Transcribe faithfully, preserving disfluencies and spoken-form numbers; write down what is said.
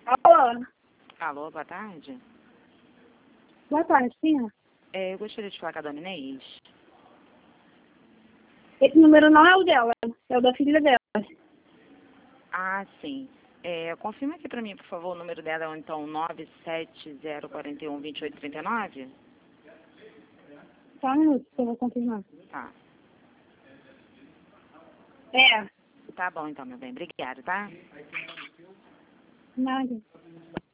Alô? Alô, boa tarde. Boa tarde, sim. É, eu gostaria de falar com a dona Inês. Esse número não é o dela, é o da filha dela. Ah, sim. É, confirma aqui pra mim, por favor, o número dela é então nove sete zero quatro um, dois oito três nove? Só um minuto que eu vou confirmar. Tá. É. Tá bom então, meu bem. Obrigada, tá? Nada.